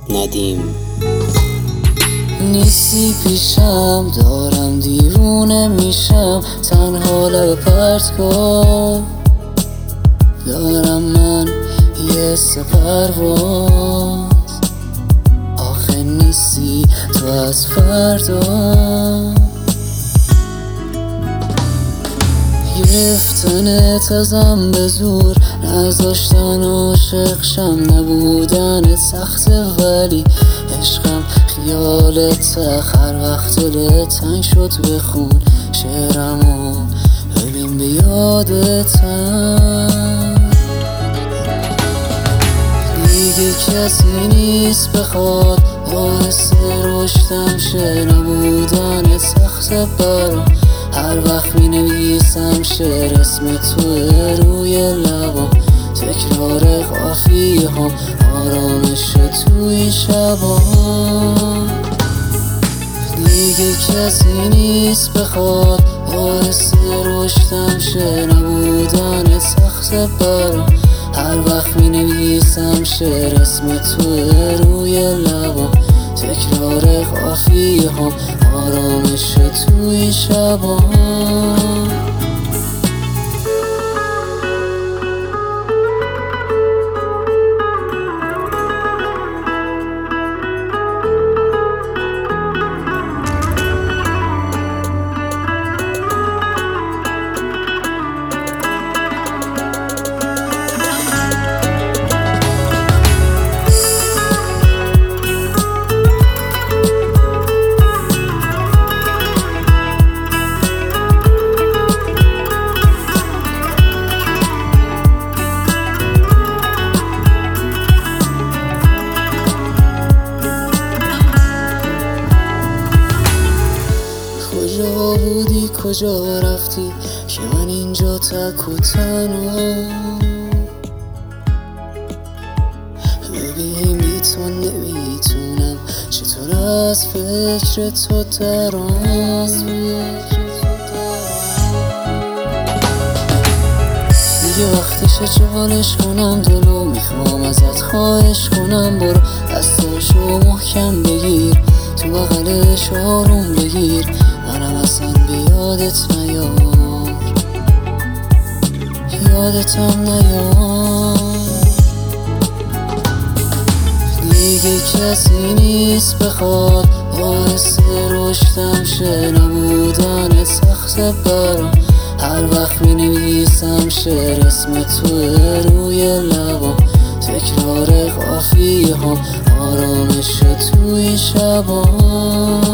ندیم. نیستی پیشم، دارم دیوونه میشم، تنها لب پرت کن. دارم من یه پرواز، آخه نیستی تو از فردا. گرفتنت ازم به زور، نذاشتن عاشق شم، نبودنت سخته ولی عشقم خیالت. هر وقت دلت تنگ شد بخون شعرمو، ببین به یادتم. دیگه کسی نیست بخواد باعث رشدم شه، نبودنت سخته برام. هر وقت می نویسم شعر اسم توه روی لبام، تکرار قافیه هم آرامش توی شبام. دیگه کسی نیست بخواد باعث رشدم شه، نبودنت سخته برام. هر وقت می نویسم شعر اسم توه روی لبام، تکرار قافیه هم آرامش توی شبام. کجا بودی کجا رفتی که من اینجا تک و تنها؟ ببین بی تو نمیتونم چطور از فکر تو درام. دیگه وقتشه چالش کنم دلو، میخوام ازت خواهش کنم برو دستاشو محکم بگیر، تو بغلش آروم بگیر، منم اصلا بیادت نیار، یادتم نیار. دیگه کسی نیست بخواد باعث رشدم شه، نبودنت سخته برام. هر وقت می نویسم شعر اسم توه روی لبام، تکرار قافیه هم آرامش توی شبام.